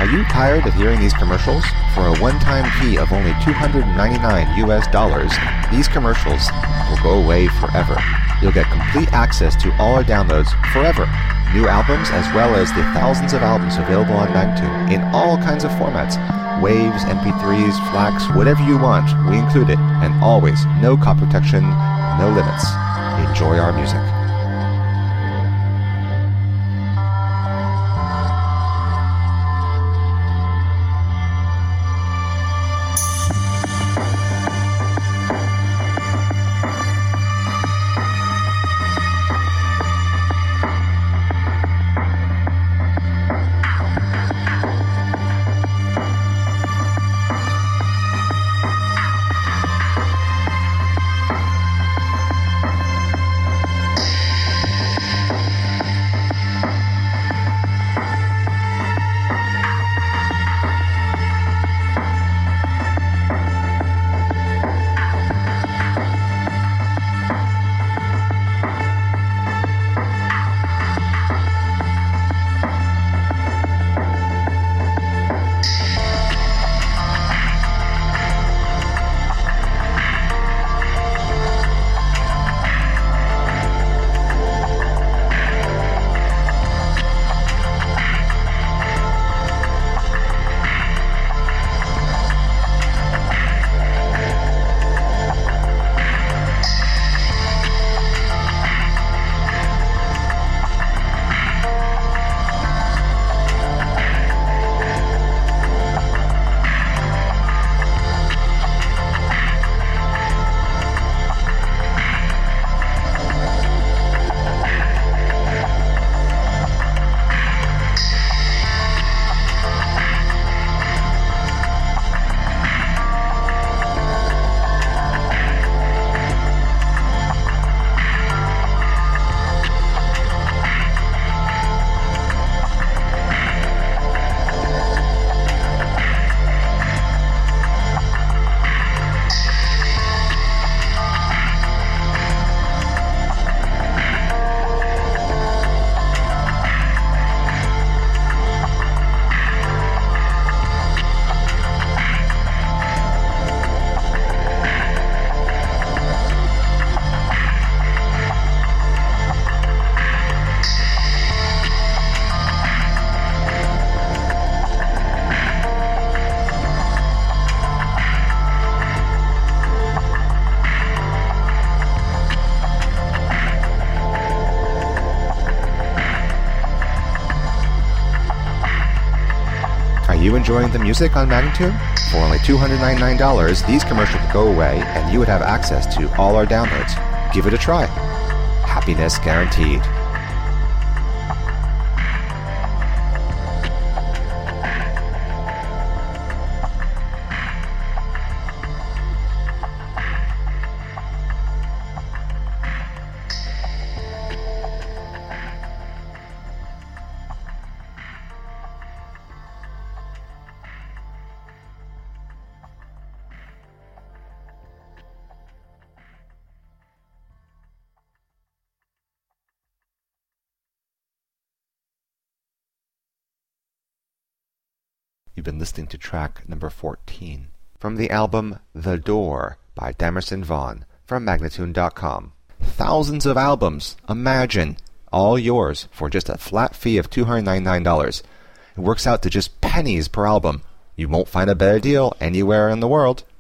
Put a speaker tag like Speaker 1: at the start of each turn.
Speaker 1: Are you tired of hearing these commercials? For a one-time fee of only $299, these commercials will go away forever. You'll get complete access to all our downloads forever. New albums as well as the thousands of albums available on Magnatune in all kinds of formats. Waves, MP3s, FLACs, whatever you want, we include it. And always, no copy protection, no limits. Enjoy our music. Are you enjoying the music on Magnatune? For only $299, these commercials would go away and you would have access to all our downloads. Give it a try. Happiness guaranteed. You've been listening to track number 14 from the album The Door by Damerson Vaughn from Magnatune.com. Thousands of albums, imagine, all yours for just a flat fee of $299. It works out to just pennies per album. You won't find a better deal anywhere in the world.